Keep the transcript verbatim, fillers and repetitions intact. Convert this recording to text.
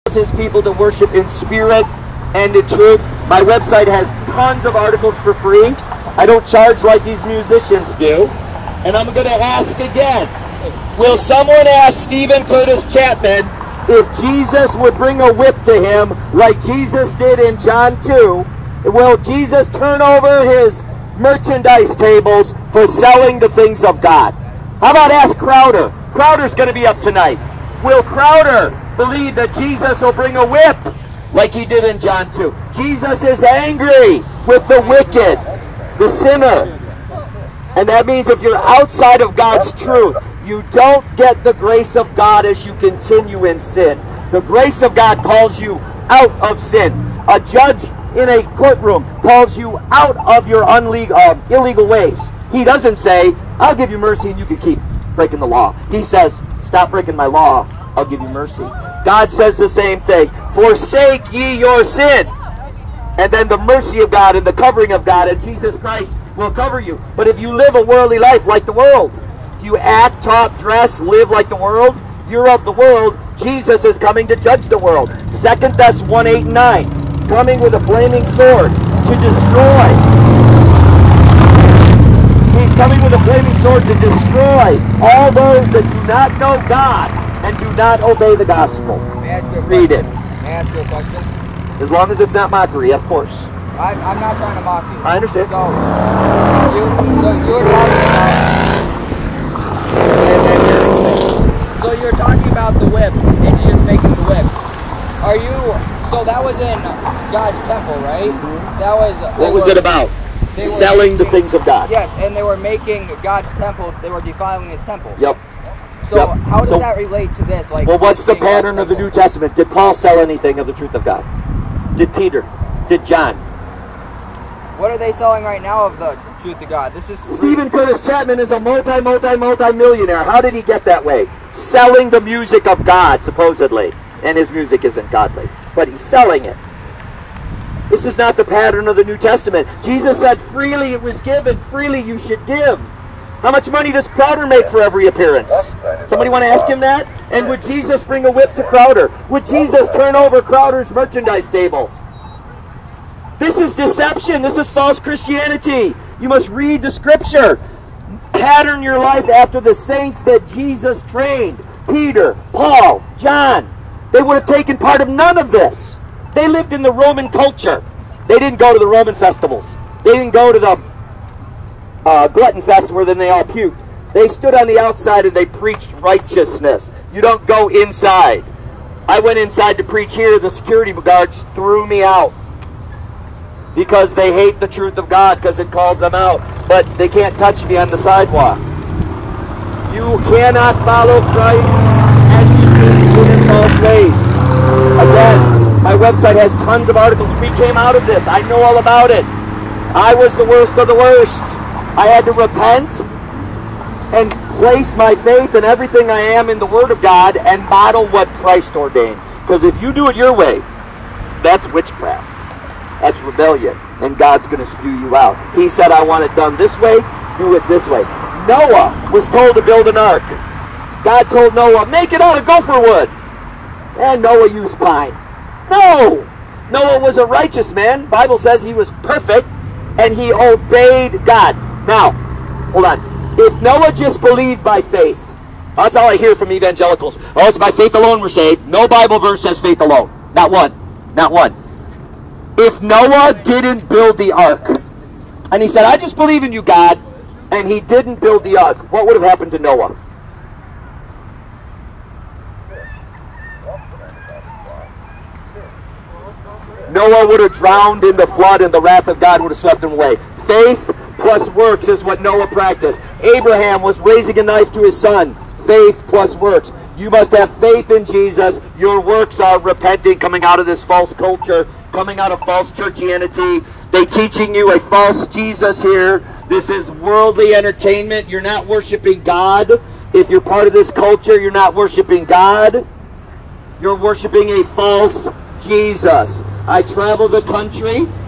His people to worship in spirit and in truth. My website has tons of articles for free. I don't charge like these musicians do. And I'm going to ask again, will someone ask Stephen Curtis Chapman if Jesus would bring a whip to him like Jesus did in John two? Will Jesus turn over his merchandise tables for selling the things of God? How about ask Crowder? Crowder's going to be up tonight. Will Crowder believe that Jesus will bring a whip like he did in John two? Jesus is angry with the wicked, the sinner. And that means if you're outside of God's truth, you don't get the grace of God as you continue in sin. The grace of God calls you out of sin. A judge in a courtroom calls you out of your unlegal, uh, illegal ways. He doesn't say, I'll give you mercy and you can keep breaking the law. He says, stop breaking my law, I'll give you mercy. God says the same thing. Forsake ye your sin. And then the mercy of God and the covering of God and Jesus Christ will cover you. But if you live a worldly life like the world, if you act, talk, dress, live like the world, you're of the world. Jesus is coming to judge the world. Second Thessalonians one, eight, and nine. Coming with a flaming sword to destroy. He's coming with a flaming sword to destroy all those that do not know God and do not obey the gospel. May I ask you a Read question? it. May I ask you a question? As long as it's not mockery, of course. I, I'm not trying to mock you. I understand. So, you, so you were talking about... So you're talking about the whip, and Jesus making the whip. Are you... So that was in God's temple, right? Mm-hmm. That was... What was were, it about? Selling the things of God. Yes, and they were making God's temple, they were defiling his temple. Yep. So yep. how does so, that relate to this? Like, well, what's the pattern of the New Testament? Did Paul sell anything of the truth of God? Did Peter? Did John? What are they selling right now of the truth of God? This is... Stephen Curtis Chapman is a multi, multi, multi-millionaire. How did he get that way? Selling the music of God, supposedly. And his music isn't godly. But he's selling it. This is not the pattern of the New Testament. Jesus said, freely it was given, freely you should give. How much money does Crowder make for every appearance? Somebody want to ask him that? And would Jesus bring a whip to Crowder? Would Jesus turn over Crowder's merchandise table? This is deception. This is false Christianity. You must read the scripture. Pattern your life after the saints that Jesus trained. Peter, Paul, John. They would have taken part of none of this. They lived in the Roman culture. They didn't go to the Roman festivals. They didn't go to the uh, Glutton Fest where then they all puked. They stood on the outside and they preached righteousness. You don't go inside. I went inside to preach here. The security guards threw me out because they hate the truth of God because it calls them out. But they can't touch me on the sidewalk. You cannot follow Christ as you do sin in false ways. Again, my website has tons of articles. We came out of this. I know all about it. I was the worst of the worst. I had to repent and place my faith and everything I am in the Word of God and model what Christ ordained. Because if you do it your way, that's witchcraft. That's rebellion. And God's going to spew you out. He said, I want it done this way, do it this way. Noah was told to build an ark. God told Noah, make it out of gopher wood. And Noah used pine. No! Noah was a righteous man. The Bible says he was perfect, and he obeyed God. Now, hold on. If Noah just believed by faith, that's all I hear from evangelicals. Oh, it's by faith alone we're saved. No Bible verse says faith alone. Not one. Not one. If Noah didn't build the ark, and he said, I just believe in you, God, and he didn't build the ark, what would have happened to Noah? Noah would have drowned in the flood and the wrath of God would have swept him away. Faith plus works is what Noah practiced. Abraham was raising a knife to his son. Faith plus works. You must have faith in Jesus. Your works are repenting, coming out of this false culture, coming out of false churchianity. They teaching you a false Jesus here. This is worldly entertainment. You're not worshiping God. If you're part of this culture, you're not worshiping God. You're worshiping a false Jesus. I travel the country